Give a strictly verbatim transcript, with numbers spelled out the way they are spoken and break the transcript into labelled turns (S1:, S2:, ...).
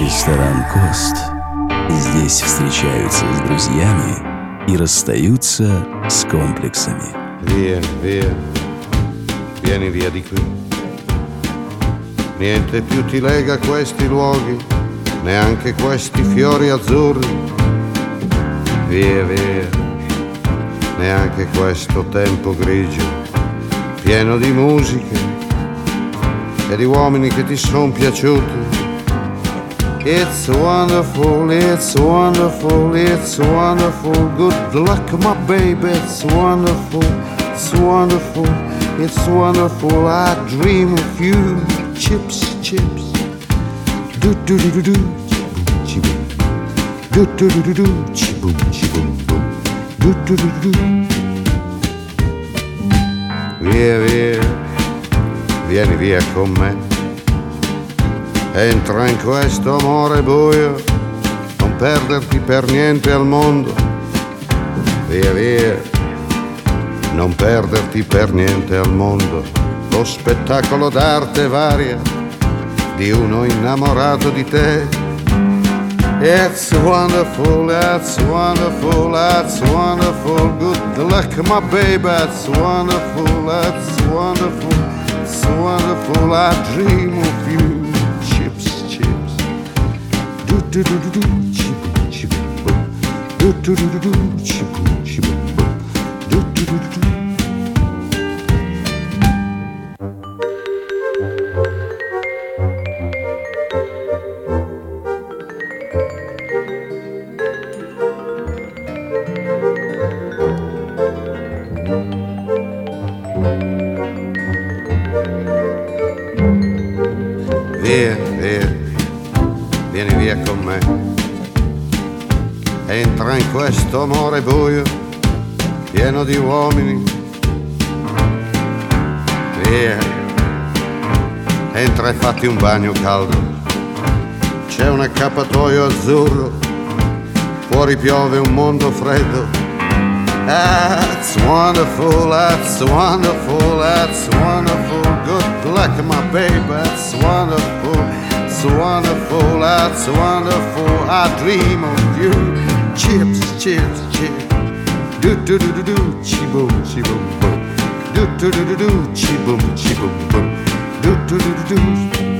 S1: Ресторан «Кост». Здесь встречаются с друзьями и расстаются с комплексами.
S2: Via, via, vieni via di qui. Niente più ti lega a questi luoghi, neanche questi fiori azzurri. Via, via, neanche questo tempo grigio, pieno di musiche e di uomini che ti son piaciuti. It's wonderful, it's wonderful, it's wonderful. Good luck, my baby, it's wonderful, it's wonderful, it's wonderful. I dream of you. Chips, chips. Do do do do do. Chiboom, do do do do do. Chiboom, chiboom, boom. Do do do do do. Via, via, vieni via con me. Entra in questo amore buio, non perderti per niente al mondo. Via, via, non perderti per niente al mondo. Lo spettacolo d'arte varia di uno innamorato di te. It's wonderful, it's wonderful, it's wonderful. Good luck, my baby, it's wonderful, it's wonderful, it's wonderful. I dream of you. Do do do do, chiboom, chiboom, boom. Do do do do do, chiboom, chiboom, boom. Do do do do do. Via, via, vieni via con me. Entra in questo amore buio, pieno di uomini. Via, entra e fatti un bagno caldo. C'è un accappatoio azzurro, fuori piove un mondo freddo. That's wonderful, that's wonderful, that's wonderful. Good luck, my baby, that's wonderful. It's wonderful, that's wonderful. I dream of you. Chips, chips, chips. Do do do do do. Chiboom, chiboom, boom. Do do do do do. Chiboom, chiboom, boom. Do do do do do.